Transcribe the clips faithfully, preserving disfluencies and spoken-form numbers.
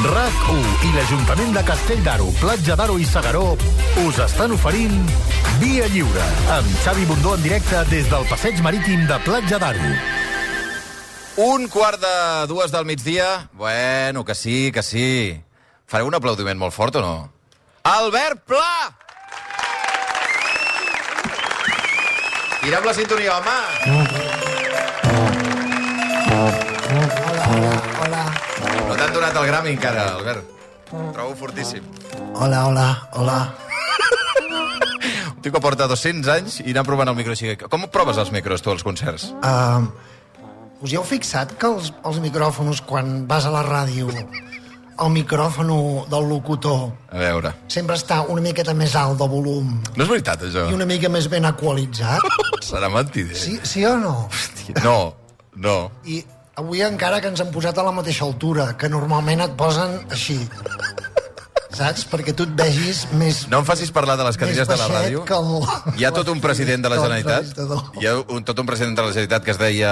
RAC u i l'Ajuntament de Castell d'Aro, Platja d'Aro i Segaró us estan oferint Via Lliure, amb Xavi Bundó en directe des del passeig marítim de Platja d'Aro. Un quart de dues del migdia. Bueno, que sí, que sí. Fareu un aplaudiment molt fort o no? Albert Pla! Tirem la sintonia, home! Hola, hola. No t'han donat el Grammy encara, Albert. Ho trobo fortíssim. Hola, hola, hola. Un tio que porta dos-cents anys i anar provant el micro així. Com proves els micros, tu, als concerts? Uh, us hi heu fixat que els, els micròfons, quan vas a la ràdio, el micròfon del locutor A veure... sempre està una miqueta més alt de volum No és veritat, això? i una mica més ben equalitzat? Serà mentider. Sí, sí o no? Hòstia, no, no. I avui encara que ens han posat a la mateixa altura, que normalment et posen així, saps? Perquè tu et vegis més... No em facis parlar de les cadires de la ràdio. El... Hi ha tot un president de la Generalitat. Hi ha un, tot un president de la Generalitat que es deia...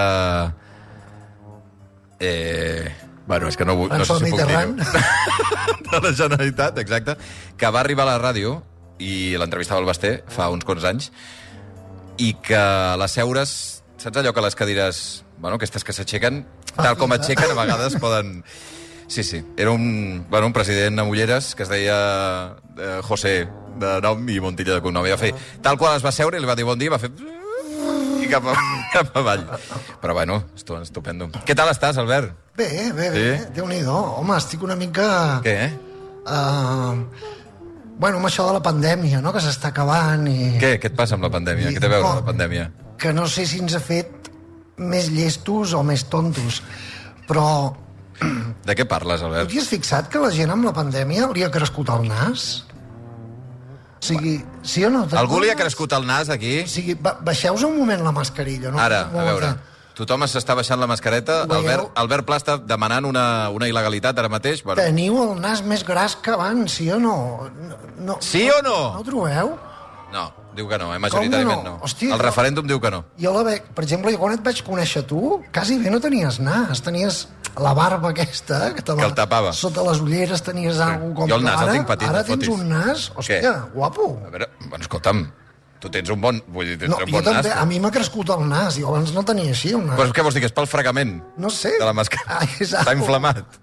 Eh... Bueno, és que no, vull, no sé si puc dir-ho. De la Generalitat, exacte. Que va arribar a la ràdio i l'entrevistava el Basté fa uns quants anys i que a les seures... Saps allò que les cadires... Bueno, aquestes que s'aixequen, tal com aixequen, a vegades poden... Sí, sí. Era un, bueno, un president amb ulleres que es deia eh, José de nom i Montilla de cognom. I va fer... Tal qual es va seure i li va dir bon dia, va fer... I cap, a, cap avall. Però bueno, estupendo. Què tal estàs, Albert? Bé, bé, bé. Sí? Déu-n'hi-do. Home, estic una mica... Què, eh? Uh, bueno, amb això de la pandèmia, no?, que s'està acabant i... Què? Què et passa amb la pandèmia? I... Què té a veure amb la pandèmia? Que no sé si ens ha fet més llestos o més tontos, però... De què parles, Albert? Tu t'hi has fixat que la gent amb la pandèmia li ha crescut el nas? O sigui, sí o no? Algú li ha crescut el nas, aquí? O sigui, ba baixeu-vos un moment la mascarilla. No? Ara, a veure... Tothom s'està baixant la mascareta. Albert, Albert Pla està demanant una, una il·legalitat ara mateix. Bueno. Teniu el nas més gras que abans, sí o no? no, no sí o no? No ho trobeu? No, diu que no, eh? Majoritàriament no. no. Hòstia, el referèndum diu que no. Jo, la ve... per exemple, quan et vaig conèixer tu, quasi bé no tenies nas. Tenies la barba aquesta, que, te la... que el tapava. Sota les ulleres tenies sí. alguna cosa com... Jo el nas ara, el tinc petit, ara tens un nas, hòstia, Què? guapo. A veure, bueno, escolta'm, tu tens un bon... Vull dir, tens no, un bon també, nas. A mi m'ha crescut el nas, jo abans no tenia així el nas. Però què vols dir, que és pel fregament? No sé. De la mascareta. Ah, està inflamat.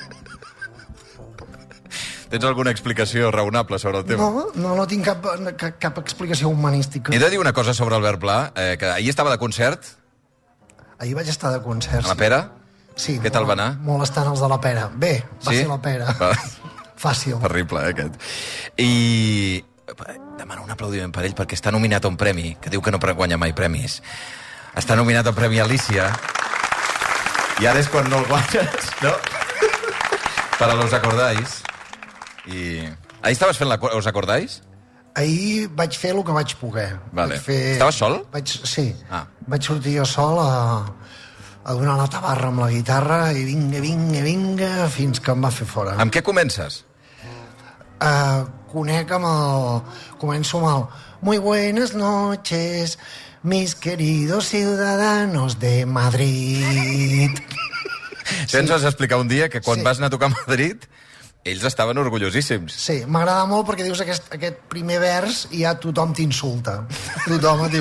Tens alguna explicació raonable sobre el tema? No, no, no tinc cap, cap, cap explicació humanística. He de dir una cosa sobre Albert Pla, eh, que ahir estava de concert. Ahir vaig estar de concert. A la Pera? Sí. Què tal va anar? Molt estant els de la Pera. Bé, va sí? ser la Pera. Va. Fàcil. Terrible, eh, aquest. I... demano un aplaudiment per ell perquè està nominat a un premi, que diu que no guanya mai premis. Està nominat al Premi Alicia. I ara és quan no el guanyes, no? Per a los acordáis. I... Ahir estaves fent la... Us acordáis? Ahir vaig fer el que vaig poder. Vale. Vaig fer... Estaves sol? Vaig... Sí. Ah. Vaig sortir jo sol a, a donar la tabarra amb la guitarra i vinga, vinga, vinga, fins que em va fer fora. Amb què comences? Uh, conec amb el... Començo amb el... Muy buenas noches, mis queridos ciudadanos de Madrid. Sí. Ens vas explicar un dia que quan sí. vas anar a tocar a Madrid... Ells estaven orgullosíssims. Sí, m'agrada molt perquè dius aquest, aquest primer vers i ja tothom t'insulta. Tothom et diu...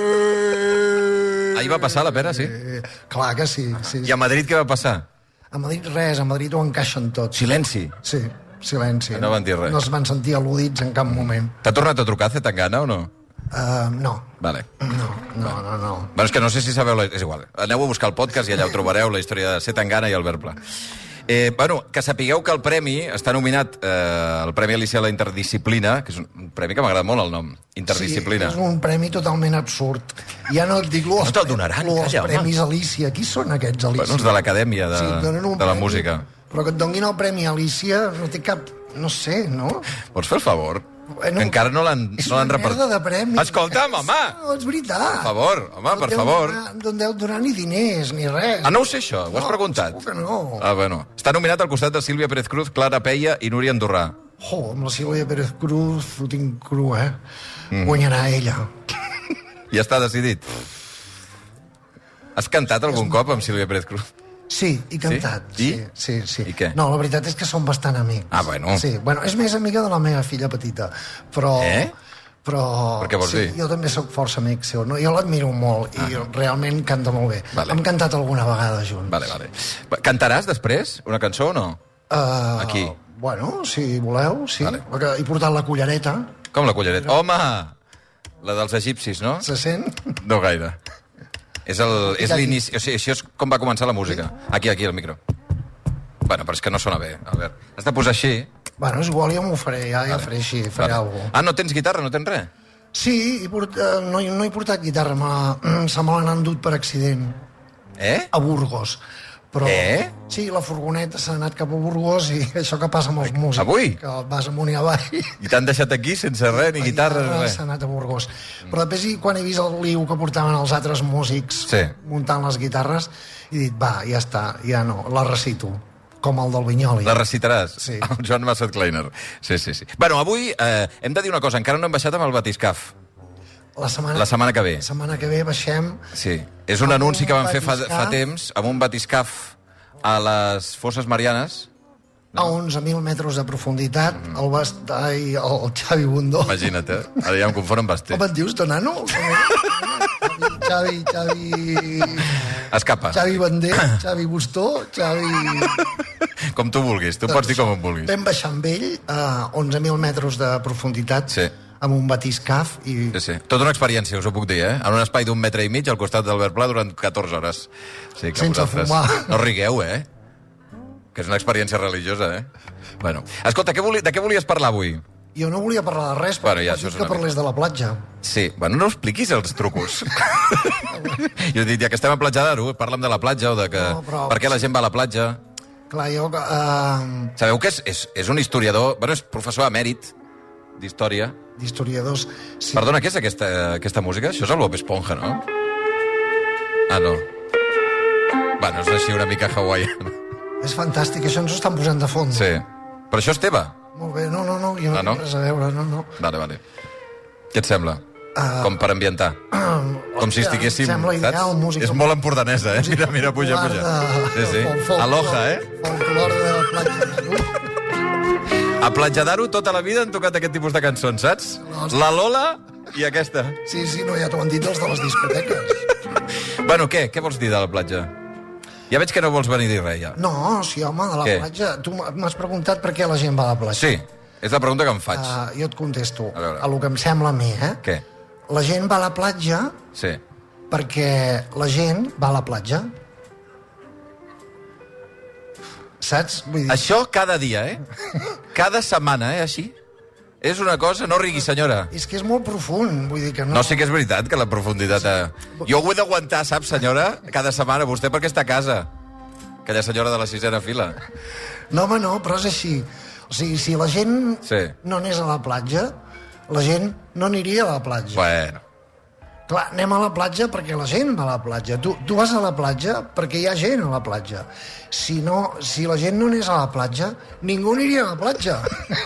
Ahir va passar la Pera, sí? Clar que sí, sí. I a Madrid què va passar? A Madrid res, a Madrid ho encaixen tot. Silenci? Sí, silenci. No van dir res. No es van sentir al·ludits en cap moment. T'ha tornat a trucar Zetangana o no? Uh, no. Vale. No, no, no, no. Bueno, és que no sé si sabeu... La... És igual. Aneu a buscar el podcast i allà ho trobareu, la història de Zetangana i Albert Pla. Eh, bueno, que sapigueu que el premi està nominat, eh, el Premi Alicia a la Interdisciplina, que és un premi que m'agrada molt el nom, Interdisciplina. Sí, és un premi totalment absurd. Ja no et dic... No te'l donaran, calla, home. Els Premis Alicia, qui són aquests Alicia? Bueno, els de l'Acadèmia de, sí, de la premi, Música. Però que et donguin el Premi Alicia no té cap... No sé, no? Pots fer el favor? Bueno, encara no l'han repartit. És una merda de premi. Escolta'm, home! No, és veritat. Per favor, home, per favor. No deu donar ni diners, ni res. Ah, no ho sé, això? Ho has no, preguntat? Segur que no. Ah, bueno. Està nominat al costat de Sílvia Pérez Cruz, Clara Peia i Núria Andorrà. Jo, amb la Sílvia Pérez Cruz ho tinc cru, eh? Mm. Guanyarà ella. Ja està decidit. Has cantat algun cop amb Sílvia Pérez Cruz? Sí, i cantat. Sí? Sí, sí, sí. I què? No, la veritat és que som bastant amics. Ah, bueno. Sí, bueno, és més amiga de la meva filla petita, però... Eh? Però... Per què vols sí, dir? jo també sóc força amic seu. No? Jo l'admiro molt i Ah. realment canta molt bé. Vale. Hem cantat alguna vegada junts. Vale, vale. Cantaràs després una cançó o no? Uh, Aquí. Bueno, si voleu, sí. Vale. Vale. He portat la cullereta. Com la cullereta? Home! La dels egipcis, no? Se sent? No gaire. És el- és l'inici... O sigui, això és com va començar la música. Aquí, aquí, el micro. Bueno, però és que no sona bé, Albert. Has de posar així. Bueno, és igual, jo m'ho faré, ja, ja Vale. faré així, faré Vale. alguna cosa. Ah, no tens guitarra, no tens res? Sí, he port, eh, no, he- no he portat guitarra, me, se me l'han endut per accident Eh? a Burgos. Però, Eh? Sí, la furgoneta s'ha anat cap a Burgos i això que passa amb els músics. Avui? Que vas amunt i avall. I t'han deixat aquí sense res, ni La guitarra, ni res. s'ha anat a Burgos. Però després, i quan he vist el liu que portaven els altres músics Sí. muntant les guitarres, he dit, va, ja està, ja no, la recito. Com el del Vinyoli. La recitaràs? Sí. El Joan Massat Kleiner. Sí, sí, sí. Bueno, avui eh, hem de dir una cosa, encara no hem baixat amb el batiscaf. La setmana, La setmana que ve. La setmana que ve baixem... Sí. És un Amb anunci un que van fer fa, batiscaf. fa temps, amb un batiscaf a les Fosses Marianes. a onze mil metres de profunditat, mm. el, bast... Ai, el Xavi Bundó. Imagina't, eh? Ara ja em confon amb Basté. Com et dius, Tonano? Xavi, Xavi... Escapa. Xavi Bandé, Xavi Bustó, Xavi... Com tu vulguis, tu pots dir com em vulguis. Vam baixar amb ell a onze mil metres de profunditat, Sí. amb un batiscaf i... Sí, sí. Tota una experiència, us ho puc dir, eh? En un espai d'un metre i mig al costat d'Albert Pla durant catorze hores. Sí, que Sense vosaltres... fumar. No rigueu, eh? Que és una experiència religiosa, eh? Bueno, escolta, què voli... de què volies parlar avui? Jo no volia parlar de res, però Bueno, ja, això dit és que una parlés de la platja. Sí, bueno, no expliquis els trucos. Jo he dit, ja que estem a Platja d'Aro, parla'm de la platja o de que... No, però- Per què la gent va a la platja? Clar, jo... Uh, Sabeu que és, és, és un historiador... Bueno, és professor emèrit d'història. d'historiadors... Sí. Perdona, què és aquesta, aquesta música? Això és el Bob Esponja, no? Ah, no. Bueno, és així una mica hawaiana. És fantàstic, això ens ho estan posant de fons. Sí. Però això és teva? Molt bé, no, no, no, jo no, Ah, no? tinc res a veure, no, no. Vale, vale. Què et sembla? Uh, Com per ambientar. Com si estiguéssim... Sembla ideal, saps? música... És molt empordanesa, eh? Mira, mira, puja, puja. Sí, sí. Aloha, eh? Folclor de la platja d'Aro. A Platja d'Aro tota la vida han tocat aquest tipus de cançons, saps? La Lola i aquesta. Sí, sí, no, ja t'ho han dit els de les discoteques. Bueno, què? Què vols dir de la platja? Ja veig que no vols venir a dir res, ja. No, sí, home, de la Què? platja... Tu m'has preguntat per què la gent va a la platja. Sí, és la pregunta que em faig. Uh, jo et contesto, A veure. a lo que em sembla a mi, eh? Què? La gent va a la platja Sí. perquè la gent va a la platja. Saps? Vull dir, Això cada dia, eh? Cada setmana, eh, així? És una cosa... No rigui, senyora. és que és molt profund, vull dir que no... No, sí que és veritat que la profunditat... Sí. Jo ho he d'aguantar, saps, senyora? Cada setmana, vostè perquè està a casa. Aquella senyora de la sisena fila. No, home, no, però és així. O sigui, si la gent Sí. no anés a la platja, la gent no aniria a la platja. Bueno, Clar, anem a la platja perquè la gent va a la platja. Tu, tu vas a la platja perquè hi ha gent a la platja. Si, no, si la gent no anés a la platja, ningú aniria a la platja.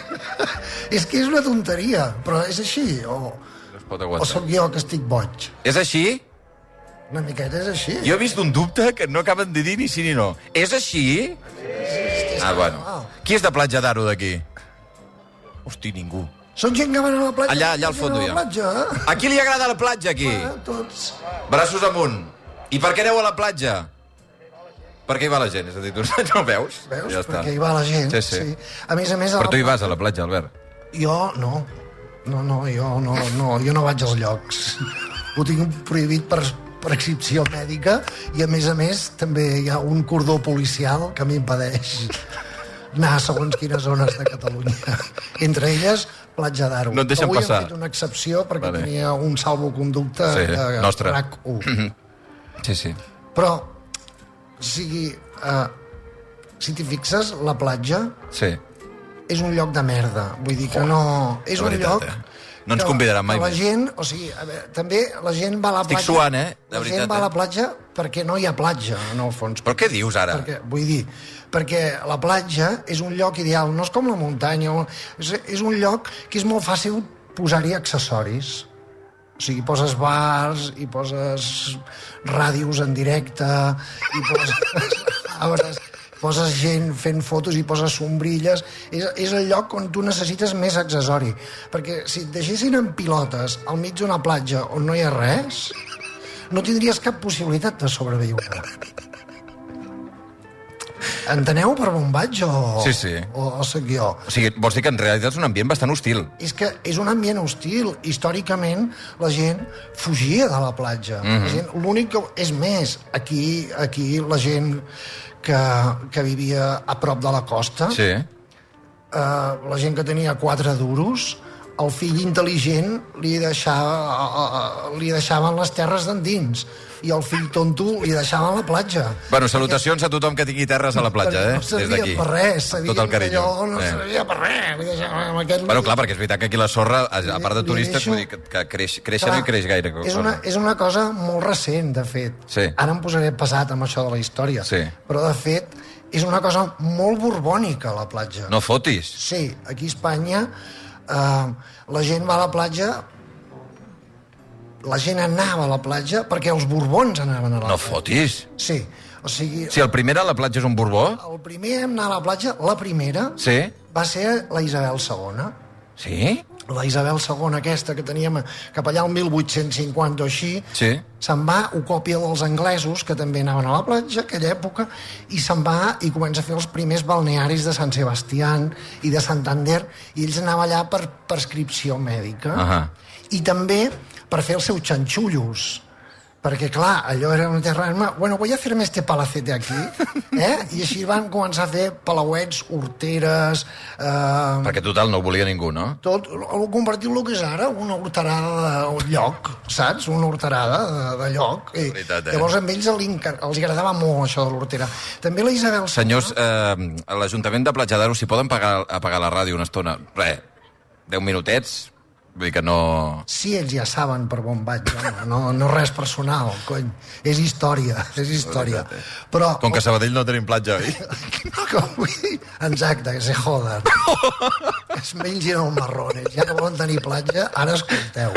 És que és una tonteria, però és així. O, no es pot o aguantar. sóc jo que estic boig. És així? Una miqueta és així. Jo he vist un dubte que no acaben de dir ni sí ni no. És així? Ah, bueno. Qui és de Platja d'Aro d'aquí? Hosti, ningú. Són gent que van a la platja. Allà, allà al Gent fons a hi la ha. platja, eh? A qui li agrada la platja, aquí? Eh, tots. Braços amunt. I per què aneu a la platja? Perquè hi va la gent, és a dir, tu no veus? Veus? Ja està. Perquè hi va la gent. Sí, sí. A més a més... a Però la tu hi vas a la platja, Albert. Jo no. No, no, jo no, no, jo no vaig als llocs. Ho tinc prohibit per prescripció mèdica i, a més a més, també hi ha un cordó policial que m'impedeix anar a segons quines zones de Catalunya. Entre elles, Platja d'Aro. No et deixen Avui passar. hem fet una excepció perquè Vale. tenia un salvoconducte Sí, de nostre. RAC u. Sí, sí. Però, o sigui, eh, si t'hi fixes, la platja Sí. és un lloc de merda. Vull dir que no... És de un veritat, lloc... eh? No ens que- convidaran mai que la més. gent, o sigui, a veure, també la gent va a la Estic platja... suant, eh? De La veritat, gent va a eh? la platja perquè no hi ha platja, en el fons. Però què dius ara? Perquè, vull dir, perquè la platja és un lloc ideal, no és com la muntanya, o- és, és un lloc que és molt fàcil posar-hi accessoris. O sigui, poses bars, i poses ràdios en directe, i poses arbres, poses gent fent fotos i poses sombrilles. És, és el lloc on tu necessites més accessori. Perquè si et deixessin en pilotes al mig d'una platja on no hi ha res, no tindries cap possibilitat de sobreviure. Enteneu per on vaig o, sí, sí. o, o soc jo? O sigui, vols dir que en realitat és un ambient bastant hostil. És que és un ambient hostil. Històricament, la gent fugia de la platja. Mm-hmm. La gent, l'únic que... És més, aquí, aquí la gent que, que vivia a prop de la costa, sí. eh, la gent que tenia quatre duros, el fill intel·ligent li, deixava, li deixaven les terres d'endins i el fill tonto li deixaven la platja. Bueno, salutacions a tothom que tingui terres a la platja, eh? No servia per res, tot el carinyo. Allò no eh. servia per res. Li deixaven aquest... Bueno, clar, perquè és veritat que aquí la sorra, a part de turistes, deixo... vull dir que, que creix, creix clar, no hi creix gaire. És una, és una cosa molt recent, de fet. Sí. Ara em posaré pesat amb això de la història. Sí. Però, de fet, és una cosa molt borbònica, la platja. No fotis. Sí, aquí a Espanya eh, la gent va a la platja... La gent anava a la platja perquè els borbons anaven a la no platja. No fotis? Sí. O sigui... Si el primer a la platja és un borbó? El primer a anar a la platja, la primera, sí? Va ser la Isabel segona. Sí? La Isabel segona aquesta que teníem cap allà el mil vuit-cents cinquanta o així, sí. Se'n va, ho copia dels anglesos, que també anaven a la platja, aquella època, i se'n va i comença a fer els primers balnearis de Sant Sebastián i de Santander, i ells anaven allà per prescripció mèdica. Uh-huh. I també per fer els seus xanxullos, perquè, clar, allò era una terra... Bueno, voy a hacerme este palacete aquí, eh? I així van començar a fer palauets, horteres... Eh... Perquè, total, no ho volia ningú, no? Tot, convertir el que és ara, una horterada de lloc, saps? Una horterada de, de lloc. I veritat, eh? Llavors, amb ells els agradava molt, això de l'hortera. També la Isabel... Senyors, eh, a l'Ajuntament de Platja d'Aro, si poden pagar, apagar la ràdio una estona, res, deu minutets... Vull dir que no... Sí, ells ja saben per on vaig, no, no res personal, cony. És història, és història. Però... Com que a Sabadell no tenim platja, oi? No, vull dir... Exacte, que se joden. Es mengin els marrones. Ja que volen tenir platja, ara escolteu.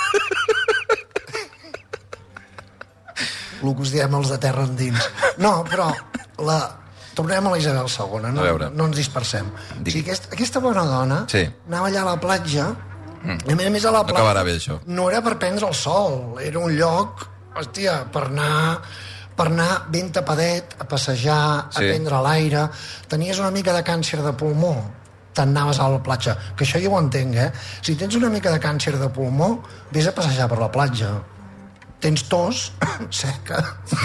El que us diem els de terra endins. No, però la... Tornem a la Isabel segona, no, no ens dispersem. O sigui, aquesta, aquesta bona dona sí. Anava allà a la platja. Mm. A més a més, a la platja, no acabarà bé, això. No era per prendre el sol, era un lloc, hòstia, per anar, per anar ben tapadet, a passejar, sí. A prendre l'aire. Tenies una mica de càncer de pulmó, te'n anaves a la platja. Que això jo ho entenc, eh? Si tens una mica de càncer de pulmó, vés a passejar per la platja. Tens tos, seca,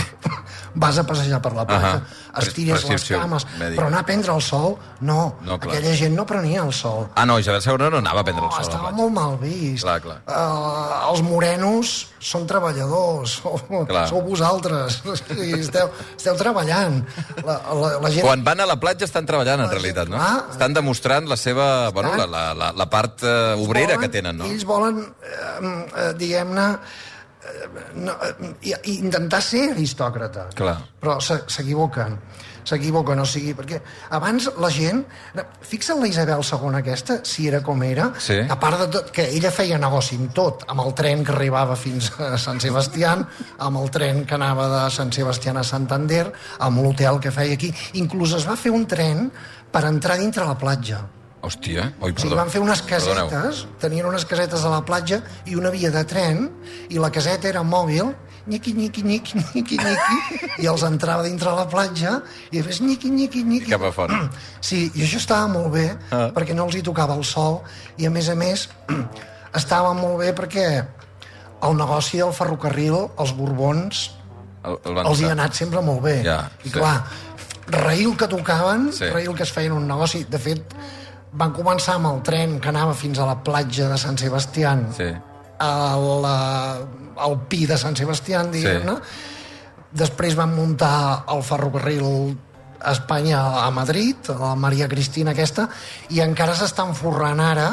vas a passejar per la platja, uh-huh. Estires les cames, mèdica. Però anar a prendre el sol, no, no aquella gent no prenia el sol. Ah, no, Isabel segona no anava a prendre no, el sol. Estava molt mal vist. Clar, clar. Uh, els morenos són treballadors, sou, sou vosaltres, esteu, esteu treballant. La, la, la gent... Quan van a la platja estan treballant, en realitat, no? Ah, estan demostrant la seva, estan... bueno, la, la, la, la part uh, obrera volen, que tenen, no? Ells volen, uh, uh, diguem-ne, no, intentar ser aristòcrata. Clar. Però s'equivoquen s'equivoquen, o sigui, perquè abans la gent, fixa't la Isabel segona aquesta, si era com era, sí. A part de tot, que ella feia negoci amb tot, amb el tren que arribava fins a Sant Sebastián, amb el tren que anava de Sant Sebastián a Santander, amb l'hotel que feia aquí, inclús es va fer un tren per entrar dintre la platja. Hòstia, oi, perdó. O sigui, van fer unes casetes, Perdoneu. tenien unes casetes a la platja i una via de tren, i la caseta era mòbil, nyiqui, nyiqui, nyiqui, nyiqui, nyiqui, i els entrava dintre la platja, i després nyiqui, nyiqui, nyiqui. I cap a fora. Sí, i això estava molt bé, ah. perquè no els hi tocava el sol, i a més a més, estava molt bé perquè el negoci del ferrocarril, els Borbons, el, el els hi ha anat sempre molt bé. Ja, I sí. clar, raïl que tocaven, sí. raïl que es feien un negoci, de fet, van començar amb el tren que anava fins a la platja de Sant Sebastián, sí. a la, al Pi de Sant Sebastián, diguem-ne. Sí. Després van muntar el ferrocarril a Espanya a Madrid, la Maria Cristina aquesta, i encara s'estan forrant ara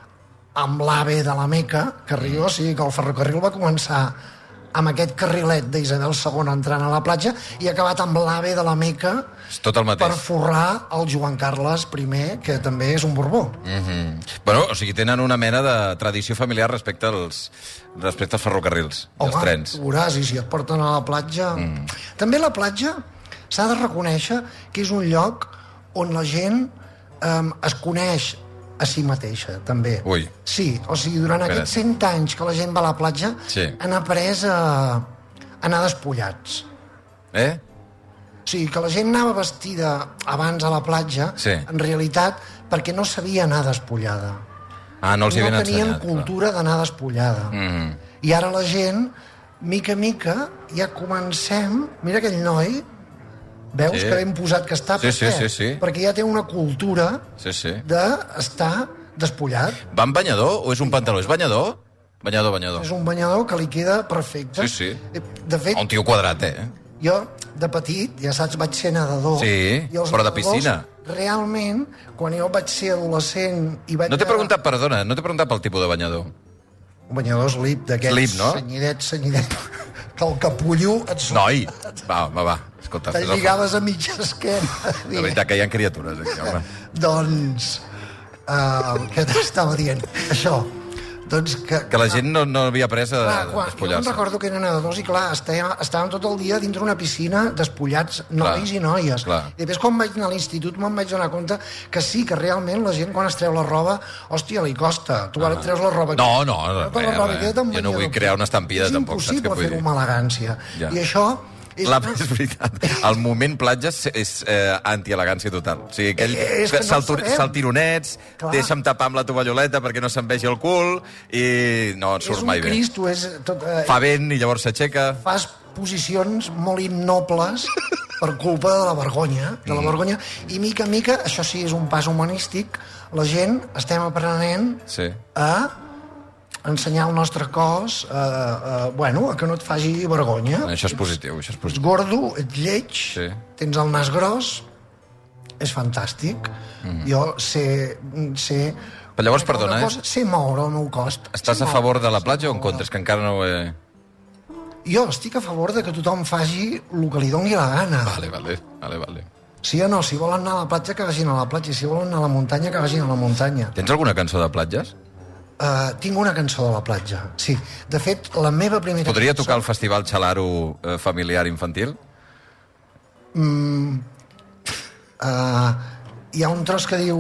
amb l'AVE de la Meca, que arriba, o sigui que el ferrocarril va començar amb aquest carrilet d'Isabel segona entrant a la platja i ha acabat amb l'AVE de la Meca tot el mateix. Per forrar el Joan Carles primer, que també és un Borbó. Mm-hmm. Bueno, o sigui, tenen una mena de tradició familiar respecte als, respecte als ferrocarrils, Home, als trens. Home, veuràs, i si et porten a la platja... Mm. També la platja s'ha de reconèixer que és un lloc on la gent um, es coneix a si mateixa, també. Ui. Sí, o sigui, durant Espera't. aquests cent anys que la gent va a la platja, sí. han après a anar despullats. Eh? O sigui, que la gent anava vestida abans a la platja, sí. en realitat, perquè no sabia anar despullada. Ah, no els hi havien ensenyat. No tenien ensenyat, cultura d'anar despullada. Mm. I ara la gent, mica mica, ja comencem... Mira aquell noi, veus sí. que ben posat que està, sí, sí, sí, sí. perquè ja té una cultura sí, sí. d'estar despullat. Va en banyador o és un pantaló? És banyador? Banyador, banyador. És un banyador que li queda perfecte. Sí, sí. De fet, un tio quadrat, eh? Jo, de petit, ja saps, vaig ser nedador. Sí, però de piscina. Realment, quan jo vaig ser adolescent... I vaig no t'he preguntat, perdona, no t'he preguntat pel tipus de banyador. Un banyador slip, d'aquests slip, no? senyidet, senyidet, que el capullo et surt. Noi, va, va, va. Escolta, te lligaves a mitja esquena. La veritat que hi ha criatures aquí, home. Doncs, uh, què t'estava dient? Això, doncs que... Que la gent no, no havia après a despullar-se. Jo em recordo que eren nedadors i, clar, estàvem, estàvem tot el dia dintre una piscina despullats, nois clar, i noies. Clar. I després, quan vaig anar a l'institut, me'n vaig donar compte que sí, que realment la gent, quan es treu la roba, hòstia, li costa. Tu ara et treus la roba... No, no, no res, res. Jo no vull crear una estampida, tampoc. És impossible fer-ho amb elegància. Ja. I això... És, la, és veritat. El moment platja és, és eh, anti-elegància total. O sigui, aquell eh, no saltur, saltironets, deixa'm tapar amb la tovalloleta perquè no se'n vegi el cul, i no et surts mai bé. És un Cristo, és... Tot, eh, fa vent i llavors s'aixeca. Fas posicions molt innobles per culpa de la vergonya, de la vergonya, i mica en mica, això sí és un pas humanístic, la gent estem aprenent sí. a ensenyar el nostre cos a, a, bueno, a que no et faci vergonya. Això és positiu, això és positiu. Ets gordo, ets lleig, sí. tens el nas gros, és fantàstic. Mm. Jo sé... sé Però llavors, perdona, cosa, sé moure el meu cos. Estàs a favor de la platja o en contra? És que encara no ho he... Jo estic a favor de que tothom faci el que li doni la gana. Vale, vale, vale, vale. Sí o no? Si volen anar a la platja, que vagin a la platja. I si volen anar a la muntanya, que vagin a la muntanya. Tens alguna cançó de platges? Uh, tinc una cançó de la platja, sí. De fet, la meva primera Podria cançó... tocar el Festival Xalaro eh, familiar infantil? Mm, uh, hi ha un tros que diu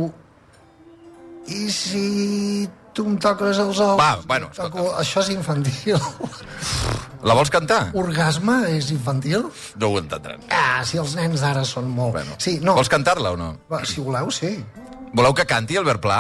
i si tu em toques els ous... Va, bueno, toco... Això és infantil. La vols cantar? Orgasme és infantil? No ho entendran. Ah, si els nens d'ara són molt... Bueno. Sí, no. Vols cantar-la o no? Va, si voleu, sí. Voleu que canti Albert Pla?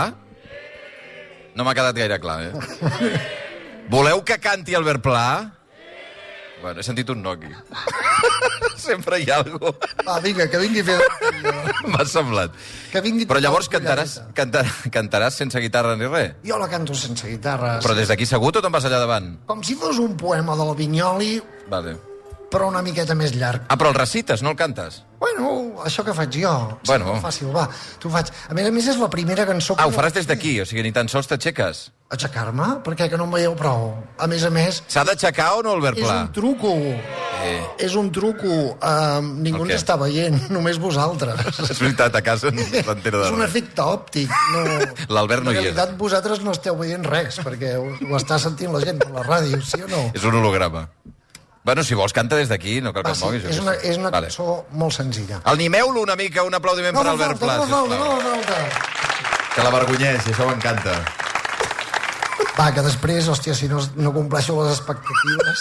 No m'ha quedat gaire clar, eh? Voleu que canti Albert Pla? Bueno, he sentit un no aquí. Sempre hi ha algú. Va, vinga, que vingui a fer... M'ha semblat. Que vingui... Però llavors cantaràs, cantaràs, cantaràs sense guitarra ni res? Jo la canto sense guitarra. Però des d'aquí segut o te'n vas allà davant? Com si fos un poema de la Vinyoli, vale. però una miqueta més llarg. Ah, però el recites, no el cantes? Bueno, això que faig jo. Bueno. Sí, fàcil, va. T'ho faig. A més a més, és la primera cançó... Ah, ho faràs des d'aquí, o sigui, ni tan sols t'aixeques. Aixecar-me? Per què, que no em veieu prou? A més a més... S'ha d'aixecar o no, Albert Pla? És un truco. Eh. És un truco. Uh, ningú ens està veient, només vosaltres. És veritat, a casa no s'entera de res. És un efecte òptic. No... L'Albert no hi és. En realitat, vosaltres no esteu veient res, perquè ho, ho està sentint la gent per la ràdio, sí o no? És un holograma. Bueno, si vols, canta des d'aquí, no cal que et moguis. És una, és una vale. cançó molt senzilla. Animeu-lo una mica, un aplaudiment no per Albert Pla, sisplau. No, no, no, no. Que la vergonyeix, això m'encanta. Va, que després, hòstia, si no, no compleixo les expectatives...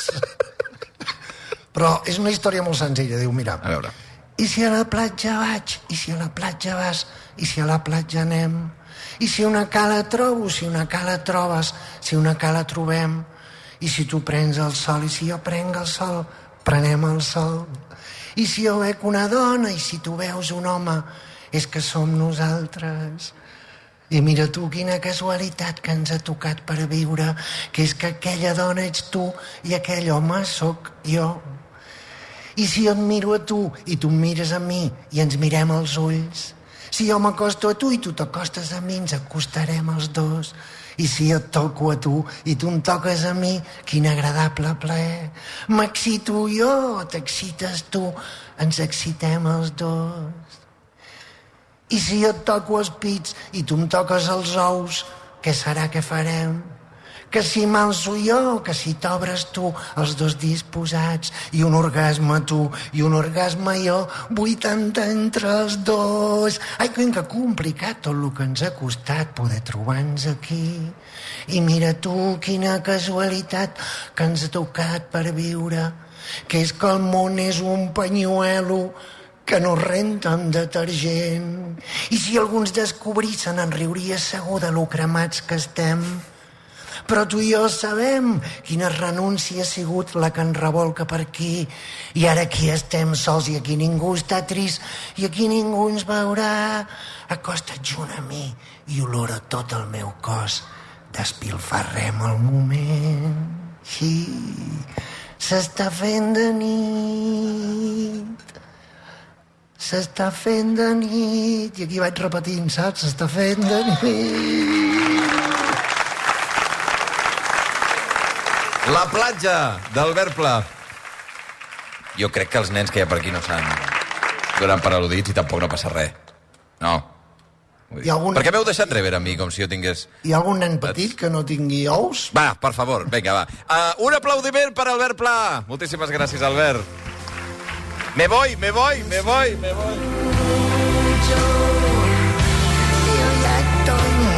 Però és una història molt senzilla, diu, mira... A veure... I si a la platja vaig, i si a la platja vas, i si a la platja anem, i si una cala trobo, si una cala trobes, si una cala trobem... I si tu prens el sol i si jo prenc el sol, prenem el sol. I si jo veig una dona i si tu veus un home, és que som nosaltres. I mira tu quina casualitat que ens ha tocat per viure, que és que aquella dona ets tu i aquell home sóc jo. I si jo et miro a tu i tu em mires a mi i ens mirem als ulls, si jo m'acosto a tu i tu t'acostes a mi, ens acostarem els dos. I si jo et toco a tu i tu em toques a mi, quin agradable plaer. M'excito jo, t'excites tu, ens excitem els dos. I si jo et toco els pits i tu em toques els ous, què serà que farem? que si m'alço jo, que si t'obres tu, els dos disposats, i un orgasme tu, i un orgasme jo, vuitanta entre els dos. Ai, que complicat tot el que ens ha costat poder trobar-nos aquí. I mira tu, quina casualitat que ens ha tocat per viure, que és que el món és un panyuelo que no renta amb detergent. I si alguns descobrissin en riuria segur de lo cremats que estem. Però tu i jo sabem quina renúncia ha sigut la que ens revolca per aquí. I ara aquí estem sols i aquí ningú està trist i aquí ningú ens veurà. Acosta't junt a mi i olora tot el meu cos. Despilfarrem el moment. Sí, s'està fent de nit. S'està fent de nit. I aquí vaig repetint, saps? S'està fent de nit. La platja d'Albert Pla. Jo crec que els nens que hi ha per aquí no s'han donat per al·ludits i tampoc no passa res. No. Dir, algun... Per què m'heu deixat rebre a mi, com si jo tingués... Hi ha algun nen petit que no tingui ous? Va, per favor, vinga, va. Uh, un aplaudiment per Albert Pla. Moltíssimes gràcies, Albert. Me voy, me voy, me voy, me voy. Yo ya estoy